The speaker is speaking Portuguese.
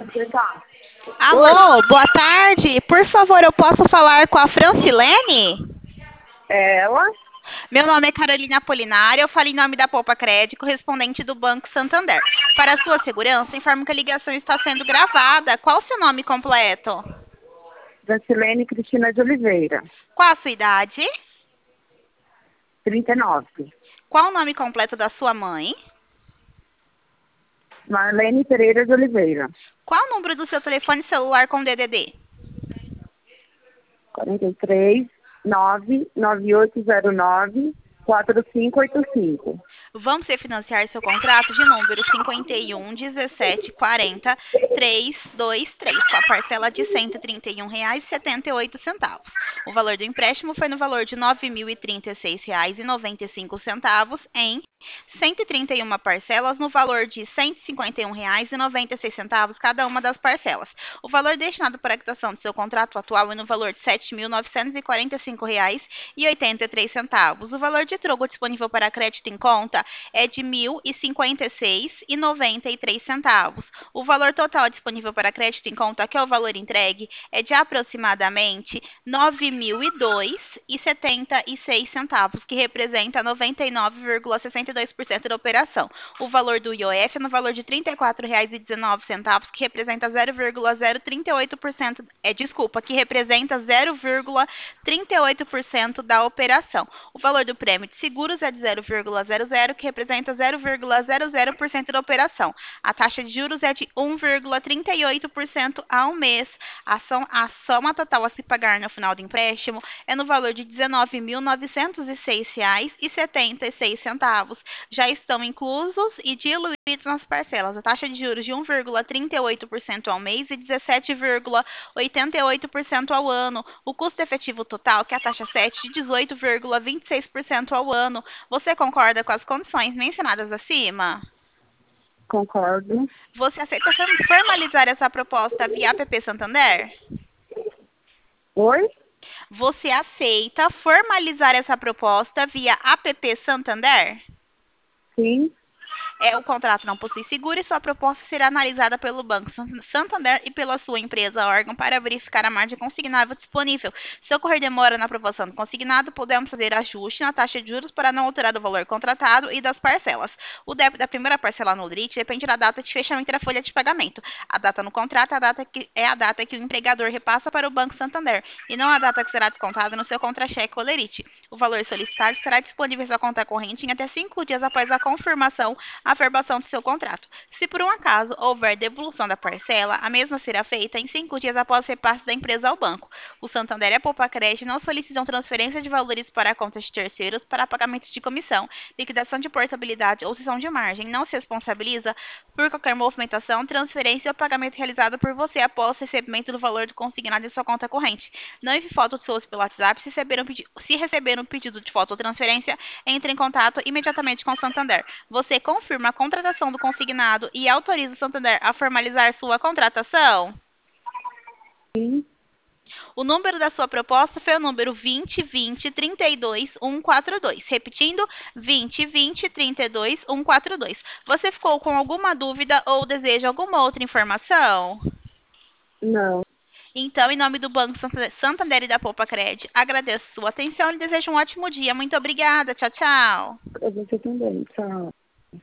Tá. Alô, boa tarde. Por favor, eu posso falar com a Francilene? Ela, Meu nome é Carolina Apolinário, eu falo em nome da Poupa Crédito, correspondente do Banco Santander. Para sua segurança, informo que a ligação está sendo gravada. Qual o seu nome completo? Francilene Cristina de Oliveira, Qual a sua idade? 39. Qual o nome completo da sua mãe? Marlene Pereira de Oliveira, Qual o número do seu telefone celular com DDD? 43 99809 4585. Vamos refinanciar seu contrato de número 51 17 40 323, com a parcela de R$ 131,78. O valor do empréstimo foi no valor de R$ 9.036,95 em 131 parcelas no valor de R$ 151,96 cada uma das parcelas. O valor destinado para a quitação do seu contrato atual é no valor de R$ 7.945,83. O valor de troco disponível para crédito em conta é de R$ 1.056,93. O valor total disponível para crédito em conta, que é o valor entregue, é de aproximadamente R$ 9.002,76, que representa 99,62% da operação. O valor do IOF é no valor de R$ 34,19, que representa 0,038%, que representa 0,38% da operação. O valor do prêmio de seguros é de 0,00, que representa 0,00% da operação. A taxa de juros é de 1,38% ao mês. A soma total a se pagar no final do empréstimo é no valor de R$ 19.906,76. Já estão inclusos e diluídos nas parcelas a taxa de juros de 1,38% ao mês e 17,88% ao ano. O custo efetivo total, que é a taxa 7, de 18,26% ao ano. Você concorda com as condições mencionadas acima? Concordo. Você aceita formalizar essa proposta via app Santander? Oi? Você aceita formalizar essa proposta via app Santander? Sim. O contrato não possui seguro e sua proposta será analisada pelo Banco Santander e pela sua empresa órgão para verificar a margem consignável disponível. Se ocorrer demora na aprovação do consignado, podemos fazer ajuste na taxa de juros para não alterar o valor contratado e das parcelas. O débito da primeira parcela no LIT depende da data de fechamento da folha de pagamento. A data no contrato é a data que o empregador repassa para o Banco Santander e não a data que será descontada no seu contra-cheque ou LERIT. O valor solicitado estará disponível em sua conta corrente em até 5 dias após a confirmação a averbação do seu contrato. Se por um acaso houver devolução da parcela, a mesma será feita em 5 dias após o repasse da empresa ao banco. O Santander e a Poupa Crédito não solicitam transferência de valores para contas de terceiros para pagamentos de comissão, liquidação de portabilidade ou cessão de margem. Não se responsabiliza por qualquer movimentação, transferência ou pagamento realizado por você após o recebimento do valor do consignado em sua conta corrente. Não envie fotos suas pelo WhatsApp. Se receber um pedido de foto ou transferência, entre em contato imediatamente com o Santander. Você confirma a contratação do consignado e autoriza o Santander a formalizar sua contratação? Sim. O número da sua proposta foi o número 2020 32 142. Repetindo, 2020 32 142. Você ficou com alguma dúvida ou deseja alguma outra informação? Não. Então, em nome do Banco Santander e da Poupa Cred, agradeço sua atenção e desejo um ótimo dia. Muito obrigada. Tchau, tchau. Pra você também. Tchau.